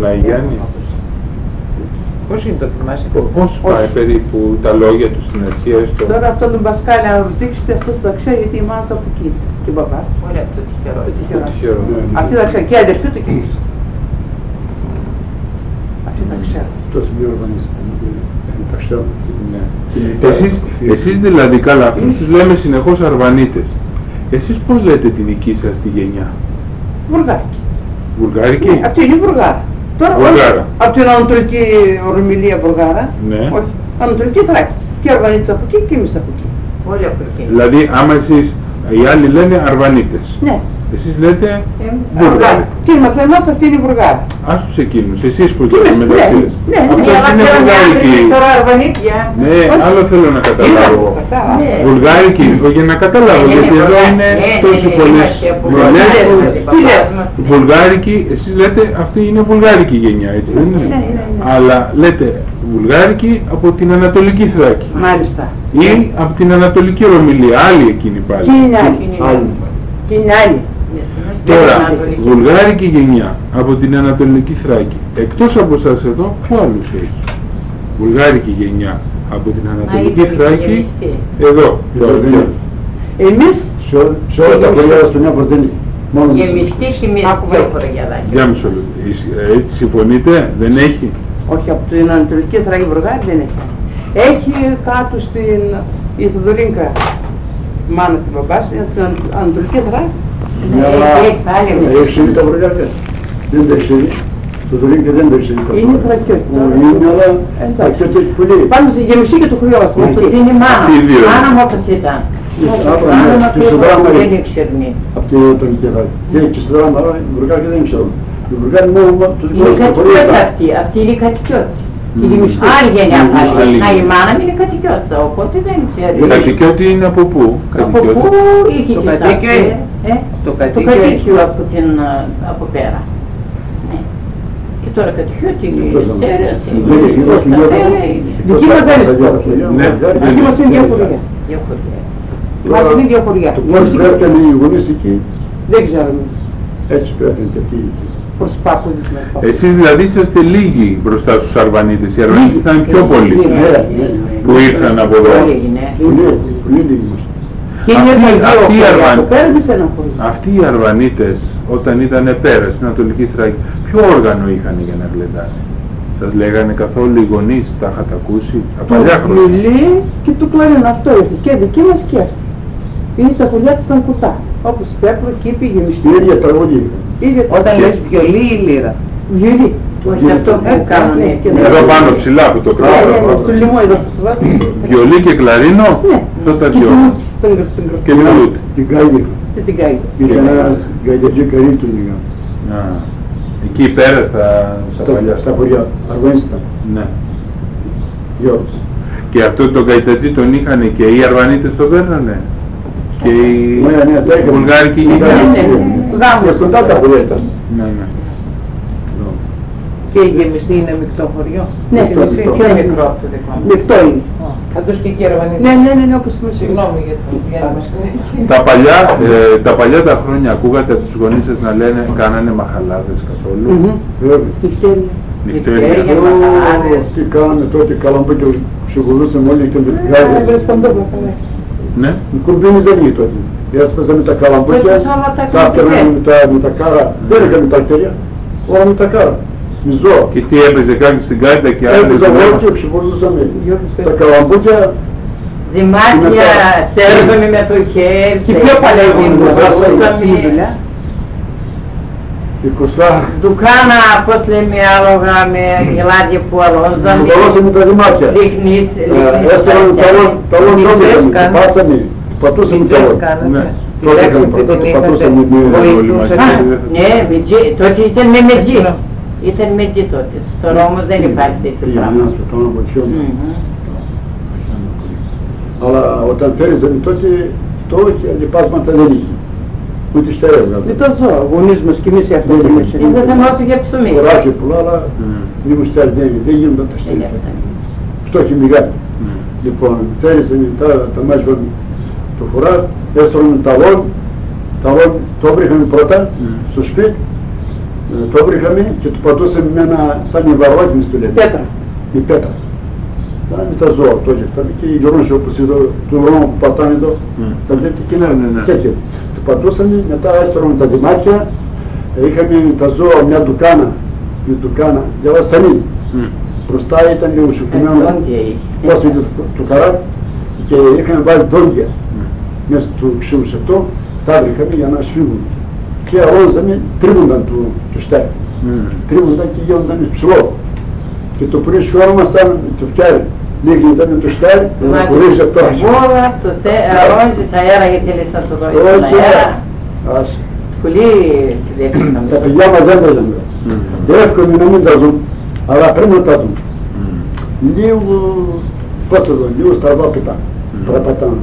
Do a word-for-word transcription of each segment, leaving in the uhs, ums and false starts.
Λαϊγιάννη. Πώς είναι το θυμάσαι? Πώς πάει περίπου τα λόγια του στην αρχή έστω? Τώρα αυτό τον Πασκάλη, αν ρωτήσετε, αυτός θα ξέρει γιατί η μάνα του από εκεί και ο μπαμπάς. Ωραία, το τυχερό. Το τυχερό. Αυτή θα ξέρει και η αδερφή του και εμείς. Αυτή θα ξέρει. Το συμπληρωμανής. Τα ξέρω. Εσείς, εσείς δηλαδή, καλά, αυτούς τους λέμε συνεχώς Αρβανίτες. Εσείς πώς λέτε τη δική σας τη γενιά? Βουργάρικη. Βουλγάρικη? Αυτή είναι Βουργάρα. Τώρα Βουργάρα. από την Ανατολική Ορμηλία Βουργάρα. Ναι. Όχι. Ανατολική Θράκη. Και Αρβανίτες από εκεί και εμείς από εκεί. Όλοι από εκεί. Δηλαδή, άμα εσείς, οι άλλοι λένε Αρβανίτες. Ναι. Εσείς λέτε Ε, Βουργάρι. Και μας λένε μας αυτή είναι η Βουργάρα. Ας τους εκείνους, εσείς που Και λέτε εμείς, μεταξύ ναι, σας. ναι, ναι. Αυτός είναι βουλγάρικη. Τώρα Αρβανίτια. Ναι, άλλο θέλω να καταλάβω. Ναι. Βουλγάρικη, για να καταλάβω, Ναι, γιατί ναι, εδώ ναι, είναι ναι, τόσοι ναι, πολλές είμαστε από γενιές. Βουλγάρες, Τι λες? Βουλγάρικη, εσείς λέτε αυτή είναι βουλγάρικη γενιά, έτσι δεν είναι? Ναι, ναι, ναι. Αλλά λέτε βουλγάρικη από την Ανατολική Θράκη. Μάλιστα. Ή από την Ανατολική Ρωμιλία, άλλη εκείνη πάλι. Και είναι άλλη. Άλλη. Και είναι άλλη. Τώρα, βουλγάρικη γενιά από την Ανατολική Θράκη. Εκτός από εσάς εδώ, πού άλλους έχει? Βουλγάρικη γενιά από την Ανατολική Θράκη, εδώ. Τώρα, ποιο? Εμείς Σε όλα τα χωριά στον Νέο δεν είναι. Μόνο Γεμιστή χημία δύο χωριαδάκια. Για μισό λεπτό. Έτσι συμφωνείτε, δεν έχει? όχι από την Ανατολική Θράκη Βουργάρη δεν έχει. Έχει κάτω στην η Θοδωρίνκα μάνα του μπαμπάς, στην Ανατολική Θράκη. Ναι, αλλά έχει πάλι. έχει συμβεί τα χωριά δεν. Δεν τα έχει συμβεί. Το δωρήν και δεν τα έχει συμβεί. Είναι θρακιώτη. Είναι, αλλά θρακιώτη έχει πολύ. Πάνω στη γεμισή και το χωριό μας. Όπως είναι η μάνα. Αυτοί οι δύο. Μάνα μου όπως ήταν. Μάνα μου ακριβώς δεν εξερνεί. Από την Ανατολική Θράκη. Και στη δράμα, η Βουργάρη δεν ξέρω. Η Βουργάρη μόνο το δικό Είναι της το χωριό κατοικιότητα ήταν. αυτή. Αυτή είναι η κατοικιότητα. γεμιστή. Άλλη γενιά Άλλη. πάλι. Να η μάνα μου είναι κατοικιότητα. Οπότε δεν ξέρει. Η κατοικιότητα είναι από πού? Από πού είχε Το και κατοίκιο τα- είναι. ε, Το Το κατοίκιο κατοίκιο από, την, α, από πέρα. Ναι. Και τώρα κατοικιότητα είναι η στέρεας, είναι Δεν η έχει, όχι, τα όχι. πέρα είναι. Δική μας δεν είναι. Ναι. Δική μας είναι δύο χωριά. Δύο χωριά. Μας είναι δύο χωριά. Το πώς πρέπει να είναι οι γονείς εκεί, Δεν ξέρουμε. έτσι πρέπει να είναι και αυτοί εκεί. Προσπάθουν να πάμε. Εσείς δηλαδή είστε λίγοι μπροστά στους Αρβανίτες. Οι Αρβανίτες ήταν πιο πολλοί Ναι, ναι. που ήρθαν από εδώ. Όλοι είναι. Πολύ, πολύ λίγοι μας. Και είναι Αυτοί- τα δύο αυτοί οι χωριά. Αρβαν- Το πέρα δεν σε ένα χωρί. Αυτοί οι Αρβανίτες όταν ήταν πέρα στην Ανατολική Θράκη, ποιο όργανο είχαν για να γλεντάνε? Σας λέγανε καθόλου οι γονείς, τα είχατε ακούσει τα Το παλιά χρόνια? βιολί και το κλαρίνο αυτό ήρθε. Και δική μας και αυτή. Είναι τα χωριά της σαν κουτά. Όπως η Πέπλο, Κήπη, Η Γεμιστή. ίδια τραγωδία. Ίδια Όταν λες βιολί ή λύρα. βιολί. Όχι αυτό που Έτσι, κάνουν ναι, έτσι. και Εδώ πάνω ψηλά που το Ναι, ναι, ναι, κράτο. στο λαιμό εδώ που το βάζω. Βιολί και κλαρίνο, Ναι. τότε Και ποιο? τούτ, τον γρ- τον γρ- Και λούτ. Την Γκάγια. και την καεί. Ήταν ένας γκαγιατζή καρύν του λίγα. Α, εκεί πέρα στα, στα παλιά. Στα χωριά. Αρβανίστα. Ναι. Γιώργος. Και αυτό το καϊτατζή τον είχαν και οι Αρβανίτες το παίρνανε. Και οι Ναι, ναι, τα είχαν. Βουλγάρικοι Ναι, γενιά. ναι, ναι. Γάμος. Και κοντά τα χωριά ήταν. Ναι, ναι. Και η γεμιστή είναι μικρό χωριό. Ναι, Και το μικρό. μικρό. Πιο μικρό από το δικό μου. Λεπτό είναι. Αντός και εκεί Αρβανίτες. Ναι, ναι, ναι, ναι, όπως είμαι σίγουρη. Συγγνώμη για το διάλειμμα συνέχεια. Τα παλιά, ε, τα παλιά τα χρόνια ακούγατε από τους γονείς σας να λένε κάνανε μαχαλάδες καθόλου? Μμμ. Βέβαια. Νυχτέρια. Νυχτέρια. Νυχτέρια. Ω, μαχαλάδες. Τι κάναμε τότε, καλαμπούκια ξεκουρούσαμε όλοι και με την Ε, Γκάγια. βρες παντόφλα, ναι. Ναι. Οι κουρμπίνες δεν είχε τότε. Έσπαζαμε τα καλαμπούκια, Τότε όλα τα τα έπαιρναμε κουρμπίνες. με τα, με τα κάρα, δεν έκαμε τα χέρια, όλα με τα κάρα. Με ζώα. Και τι έπαιζε κάποιος στην κάρτα και άλλες Έπαιζα εγώ δουλεύαν. και ξεκουρούσαμε. Γιώργος, Τα καλαμπούκια, Δημάτια, τέρβαμε με το χέρι. Και πιο παλιά και έγινε μπουζούσαμε. η δουλειά. είκοσι, Ντουκάνα, πώς λέμε, άλογα με γελάδια που αλώνζαμε. κουβαλώσαμε τα δημάτια. Ρίχνεις, Ε, ρίχνεις Έστελαμε τα ταλόν, ταλόν Μητσές τόμισαμε, κάνανε. πάτσαμε, πατούσαμε Μητσές ταλόν. κάνανε. Ναι. Τη Τότε λέξη έκαμε, που τότε την είχατε πατούσαμε με... βοηθούσατε. Α, Ναι, μετζί, τότε ήταν με μετζί. Ήταν μετζί τότε. Τώρα όμως δεν υπάρχει τέτοιο Πήγαινε πράγμα. ένας με τον αποτιό. Μμμ. Αλλά όταν θέριζαμε τότε, το όχι, λοιπάσματα δεν είχε. Ούτε στέρα έβγαζε. Δεν τα ζώα, γονείς μας και εμείς αυτές Δεν εμείς. είναι. Είναι θέμα όσο για ψωμί. Ωράκι πολλά, αλλά Μμ. λίγο στέρα δεν δεν γίνονταν τα Δεν στέρα. έφτανε. Φτώχει μεγάλη. Μμ. Λοιπόν, θέριζαμε τα, τα μάζευαν το φορά, έστρωμε ταλόν, ταλόν το έβριχαμε πρώτα Μμ. στο σπίτι, Ε, το βρήκαμε και το πατούσαμε με ένα σαν νηβαρόκινης του λέμε. Πέτρα. Με πέτρα. Ήταν με τα ζώα τότε φτάνε και οι γερόνες όπως εδώ, του δρόμου που πατάνε εδώ, Mm. τα βλέπετε και Ναι, ναι, ναι. τέτοιο. Το πατούσαμε, μετά έστεραμε τα δημάτια, ε, είχαμε τα ζώα μια ντουκάνα, μια ντουκάνα, για βασανί. Mm. Μπροστά ήταν λίγο σουφημένο, Δόντια είχε. πώς είναι το, το καράβι, και είχαμε βάλει δόντια Mm. μέσα του ξύλου σε αυτό, τα βρήκαμε για να σφίγουν. Και αρρώζαμε, τρίβονταν του, του στέρ. Mm. Τρίβονταν και γίνονταν ψηλό. Και το πρωί σχόμασταν το φτιάρι. Λίγιζαμε το στέρ, να χωρίζει αυτό. Βόλα, το αρρώζεις αέρα γιατί λες να το δώσεις στον αέρα. Άσε. Πολύ τηλέφωνα. Τα παιδιά μας δεν τα ζουν. Mm. Εύκολο να μην τα ζουν, αλλά πρέπει να τα ζουν. Mm. Λίγο, πώς το δουν, λίγο στραβόπιτα. Mm. Παραπατάνε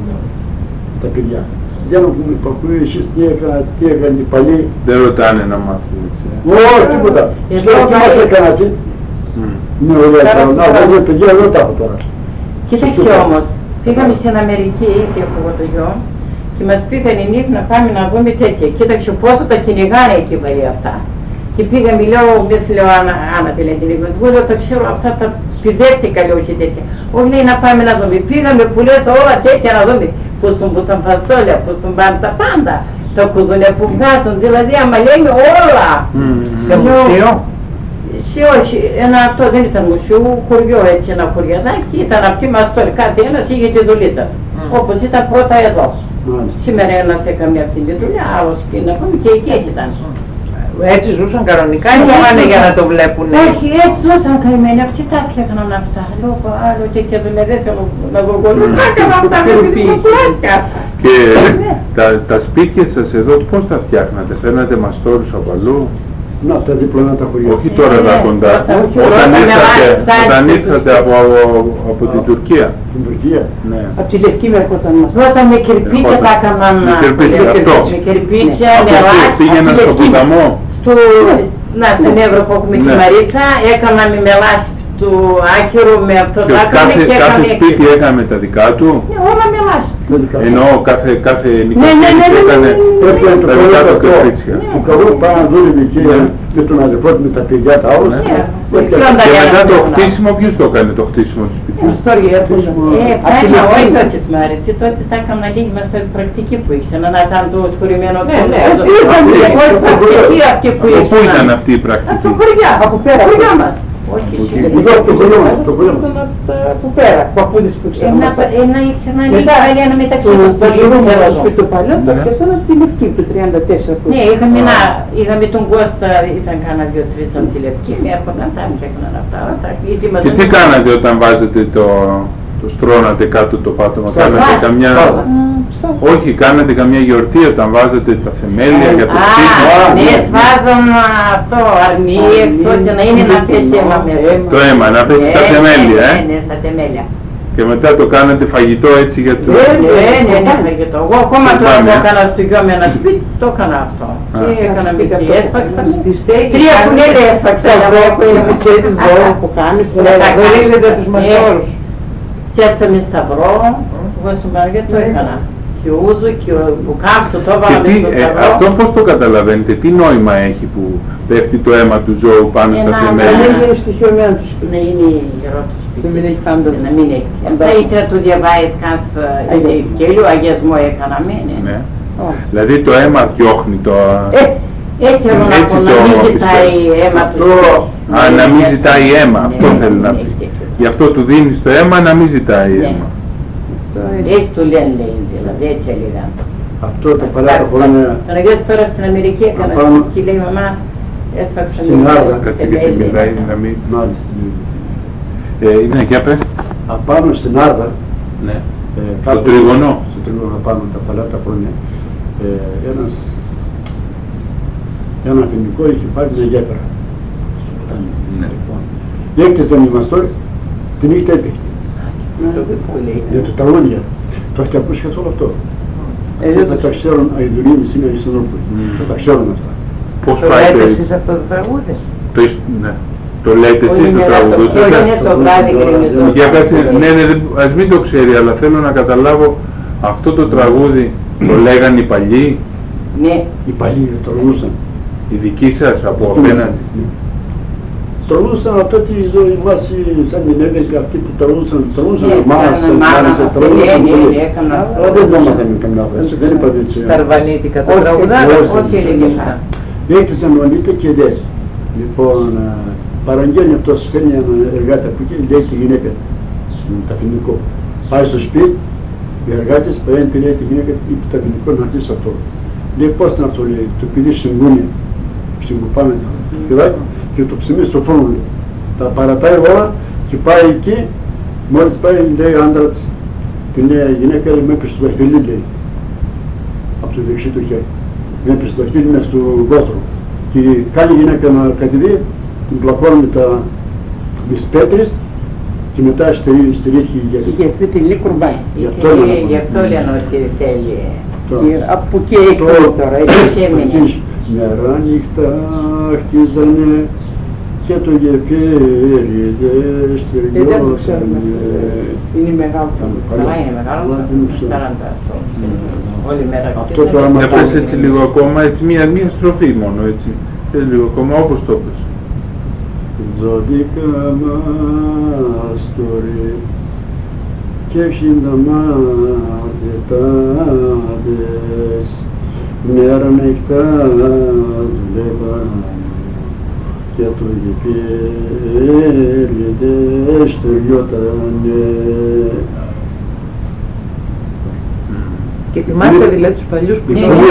τα παιδιά. Δεν έχουν υπακούει εσείς τι έκανα, τι έκανε οι παλιοί. Δεν ρωτάνε να μάθουν έτσι. Όχι, τίποτα. Εδώ Στο τι μας πάει- έκανα τι. Mm. Ναι, ωραία, Τώρα να στο- βγάλω παιδιά, εδώ τα έχω τώρα. Κοίταξε Σωστό. όμως, πήγαμε στην Αμερική και από το γιο και μας πήγαν οι νύχοι να πάμε να δούμε τέτοια. Κοίταξε πόσο τα κυνηγάνε εκεί βαρύ αυτά. Και πήγαμε, λέω, δεν σου λέω Άννα, Άννα τι λέει, εγώ λέω, τα ξέρω αυτά τα πηδεύτηκα, λέω και τέτοια. Όχι λέει να πάμε να δούμε. Πήγαμε που λες όλα τέτοια να δούμε. Πώς τον πούταν φασόλια, πώς τον πάνε τα πάντα. Τα κουδούνια που βγάζουν, δηλαδή άμα λέμε όλα. Mm. Σε μουσείο. Σε όχι, ένα, αυτό δεν ήταν μουσείο, χωριό έτσι, ένα χωριαδάκι, ήταν αυτή μας τώρα, κάθε ένας είχε τη δουλίτσα του. Mm. Όπως ήταν πρώτα εδώ. Μάλιστα. Σήμερα ένας έκανε αυτή τη δουλειά, άλλος και να πούμε και εκεί έτσι ήταν. Έτσι ζούσαν κανονικά ή Ναι, πάνε έτσι για να ζούσαν. το βλέπουνε. Όχι, έτσι ζούσαν καημένοι, αυτοί τα φτιάχναν αυτά. Λέω, άλλο τέτοια δουλειά δεν θέλω να γοργολούν, τα έκανα αυτά με την κουκλάσκα. Και Ναι. τα, τα σπίτια σας εδώ πώς τα φτιάχνατε, φέρνατε μαστόρους από αλλού? Να, τα διπλανά τα χωριά. Όχι τώρα Ε, τα ναι, κοντά. όταν- Όταν όταν με ήρθατε, βάζει- όταν φτάνει ήρθατε στο- από, από την Τουρκία. Στην Τουρκία. Ναι. Από τη Λευκή με έρχονταν μας. Όταν με κερπίτσια τα έκαναν. Με κερπίτσια, με αυτό. Με κερπίτσια, Από με εκεί λάσπη. πήγαινα από τη στον Λευκή. ποταμό. Στο, να, στην Εύρο που έχουμε Ναι. τη Μαρίτσα, έκαναμε με λάσπη του άκυρου με αυτό Και το έκαμε κάθε, και κάθε έκαμε σπίτι έκαμε τα δικά του. Ναι, όλα με λάσπη. Δεν δικά. Εννοώ κάθε, κάθε Ναι, ναι, ναι, νοικοκύρη ναι, έκανε ναι, ναι, ναι. Πρέπει να το τα καλό δικά του αυτό. κερπίτσια. Του καλό πάνω να δούλευε εκεί Ναι. με τον αδερφό του, με τα παιδιά τα όλα. Ναι. Όχι, Ναι. Και για να μετά το δούμε. χτίσιμο, ποιος το έκανε το χτίσιμο του σπιτιού? Μαστόρια έρχονταν. Ε, Απ' τη πέρα, όχι Λευκή. τότε Μαρίτη, τότε τα έκανα λίγη μας πρακτική που ήξερα, να ήταν το σχολημένο Ναι, ναι, το- ήταν το- η το- πρακτική αυτή που Από πού ήταν ήξερα. αυτή η Από πρακτική? το χωριά, Από πέρα, το χωριά από- μας. Όχι, από εσύ εκεί. δεν Εδώ από το χωριό μας, το χωριό μας. Ήταν από τα- από πέρα, παππούδες που Ένα, ξέρουν. ένα ήξερα λίγη Μετά, πάλι ένα μεταξύ Το τους παλιό πολύ μας σπίτι το παλιό, το Ναι. πιάσανε από τη Λευκή του τριάντα τέσσερα. που- Ναι, είχαμε, ένα, είχαμε τον Κώστα, ήταν κάνα δύο-τρεις από τη Λευκή, με έρχονταν, τα έφτιαχναν αυτά, τα, γιατί μας Και δεν τι είχαν- κάνατε όταν βάζετε το, το στρώνατε κάτω το πάτωμα? Σαν Κάνατε βάση, καμιά... πάντα. Σαν- Όχι, κάνατε καμιά γιορτή όταν βάζετε τα θεμέλια για το Α, σπίτι? ναι, βάζουν αυτό, αρνίες, ό,τι να είναι να πέσει αίμα μέσα. Το αίμα, να πέσει στα Ναι, θεμέλια, ναι, ε. ναι, στα θεμέλια. Και μετά το κάνατε φαγητό έτσι για το... Ναι, ναι, ναι, ναι, φαγητό. Εγώ ακόμα τώρα Θυμάμαι, που ε. έκανα στο γιο με ένα σπίτι, το έκανα αυτό. Α. Και έκανα με Σπίτι τι αυτό που έσφαξα. κάνεις, τις στέγες, Τρία κάνεις κουνέλια έσφαξα. στα βρόκο, οι μητσέτες δώρο που κάνεις, Ναι, τα δωρίζετε κάνεις. τους Ναι. μαστόρους. Τσέτσαμε σταυρό, εγώ στον Μαργέ το έκανα. Και ούζο και ο κάμψο το Και έβαλα τι, μες στο ε, σταυρό. αυτό πώς το καταλαβαίνετε, τι νόημα έχει που πέφτει το αίμα του ζώου πάνω στα Ένα- Να θεμέλια? μην γίνει στοιχειωμένο του Να είναι γερό το σπίτι. Να μην έχει φάντασμα. Να μην έχει. Θα ήθελα το διαβάεις καν Αγιασμό. ευκέλιο, αγιασμό έκαναμε. Ναι. Ναι. Δηλαδή το αίμα διώχνει το... Ε, έτσι θέλω να Έτσι πω, το να μην πιστεύω. ζητάει αίμα του. Αυτό- Α, να μην ζητάει αίμα, αυτό Ναι, θέλει να ναι, πει. έχει τέτοιο. Γι' αυτό του δίνει το αίμα να μην ζητάει Ναι. αίμα. Έτσι του λένε, λέει, δηλαδή έτσι έλεγαν. Αυτό τα παλιά τα χρόνια. Τον αγιώσει τώρα στην Αμερική έκανα Απάνω- και λέει μαμά, έσφαξα Στην Άρδα, Κάτσε γιατί μιλάει να μην... Μάλιστα. Ε, ναι, για πες. Απάνω στην Άρδα, Ναι. ε, Στο κάτω- τρίγωνο. Στο τρίγωνο απάνω τα παλιά τα χρόνια. Ε, ένας, ένα αφημικό είχε πάρει μια γέφυρα. Στο ποτάμι. Ναι. Λοιπόν, έκτιζαν οι μαστόροι, τη νύχτα έπαιχε. Για το τραγούδια. Το έχετε ακούσει καθόλου αυτό. Ε, Δεν δεν θα το τα ξέρουν οι δουλειοί σήμερα οι Συνόρπουλοι. Μμμ. Θα τα ξέρουν αυτά. Πώς Το πάει λέτε το... εσείς αυτό το τραγούδι. Το, εις- ναι. Το λέτε Όλη εσείς το μέρα το τραγουδούσατε? πιο είναι το βράδυ γκρεμιζό. Για κάτσε, ναι, ναι, δεν- ας μην το ξέρει, αλλά θέλω να καταλάβω αυτό το τραγούδι το λέγαν οι παλιοί. Ναι, Οι παλιοί το τραγουδούσαν. Η δική σας από απέναντι. Τραγούδουσαν τότε εδώ εμάς σαν την Εύεκα αυτοί που τραγούδουσαν, τραγούδουσαν εμάς, αλλά δεν το μάθαμε καμιά φορά, δεν είπατε έτσι. Στα αρβανίτικα τα τραγουδάνε, όχι ελληνικά. Έκλεισαν νωρίτερα και δε. Λοιπόν, παραγγέλνει αυτός, φέρνει ένα εργάτη από εκεί, λέει τη γυναίκα, στον ταπεινικό. Πάει στο σπίτι, οι εργάτες παίρνει τη λέει τη γυναίκα, είπε το ταπεινικό να έρθει σε αυτό. Λέει πώς ήταν αυτό, λέει, το παιδί συγκούνει, συγκουπάμε τα παιδάκια και το ψημί στο φόνο, λέει. Τα παρατάει όλα και πάει εκεί, μόλις πάει λέει ο άντρας, την λέει η γυναίκα, λέει, με έπαιξε στο δαχτυλί, λέει, από το δεξί του χέρι. Με έπαιξε το δαχτυλί μες στο γόθρο. Και κάνει η γυναίκα να κατηδεί, την πλακώνει με τα τις πέτρες και μετά στηρίχει η γέφυρα. Η γέφυρα τη λέει κουρμπάει. Γι' αυτό λένε ότι θέλει. Από εκεί έχει τώρα, έτσι έμεινε. Μέρα νύχτα χτίζανε και το γεφύρι δεν στεριώσανε. Είναι μεγάλο. Καλά είναι μεγάλο. Όλη μέρα. Αυτό το άμα... Για πες έτσι λίγο ακόμα, έτσι μία, μία στροφή μόνο, έτσι. Πες λίγο ακόμα όπως το πες. Ζώδικα μας τώρα και ψήντα μάτετάδες μέρα νύχτα δουλεύαν και το γεφύρι δεν στεριότανε. Και θυμάστε δηλαδή τους παλιούς που είχαν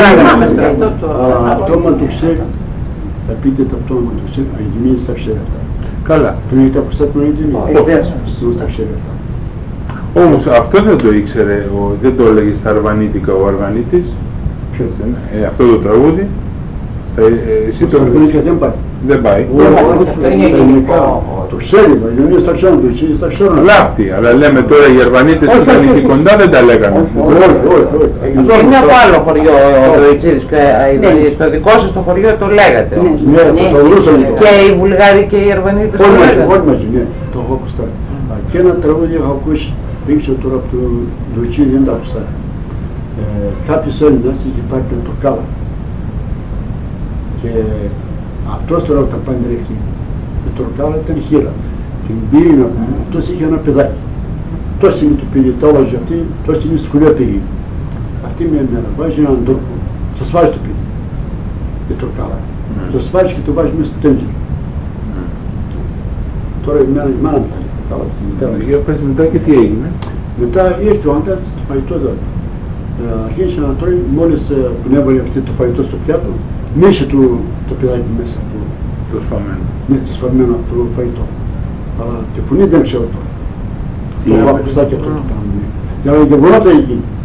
αυτό μα το ξέρει, θα πείτε το αυτό μα το ξέρει, αγγιμίνει στα ξέρει αυτά. Καλά. Τον έχετε ακουστά τον αγγιμίνει, στα ξέρει αυτά. Όμως αυτό δεν το ήξερε, ο, δεν το έλεγε στα αρβανίτικα ο Αρβανίτης. Ποιος είναι, ε, αυτό το τραγούδι. Στα, ε, εσύ το αρβανίτικα δεν πάει. Δεν πάει. Το ξέρει, είναι στα ξέρουν, το ξέρει στα ξέρουν. Λάφτη, αλλά λέμε τώρα οι Αρβανίτες που ήταν εκεί κοντά δεν τα λέγανε. Όχι, όχι, όχι. Είναι από άλλο χωριό ο Ιτσίδης, στο δικό σας το χωριό το λέγατε όμως. Ναι, το βρούσαν. Και οι Βουλγάροι και οι Αρβανίτες το λέγατε. Όχι μαζί, ναι, το έχω ακουστά. Και ένα τραγούδι έχω ακούσει, δεν ξέρω τώρα από το Λουτσίδη, δεν τα ακουστά. Κάποιος Έλληνας είχε πάει με το Κάλα. Και αυτός τώρα όταν πάει τρέχει με το Κάλα ήταν χείρα. Την πήρε να πούμε, αυτός είχε ένα παιδάκι. Τόση στιγμή του πήγε, το έβαζε αυτή, τόση στιγμή στη σχολεία πήγε. Αυτή με μέρα βάζει έναν τρόπο, το σφάζει το παιδί. Με το Κάλα. Το σφάζει και το βάζει μέσα στο τέντζελ. Τώρα η μάνα, η μάνα μου κάνει. Για πες μετά και τι έγινε. Μετά ήρθε ο άντρας το φαγητό εδώ. Αρχίσε να τρώει, μόλις που έβαλε αυτή το φαγητό στο πιάτο, μίσε του το παιδάκι μέσα του. Το σφαμμένο. Ναι, το σφαμμένο από το φαγητό. Αλλά τη φωνή δεν ξέρω τώρα. Το άκουσα και αυτό το κάνουμε. Για να γεγονότα εκεί.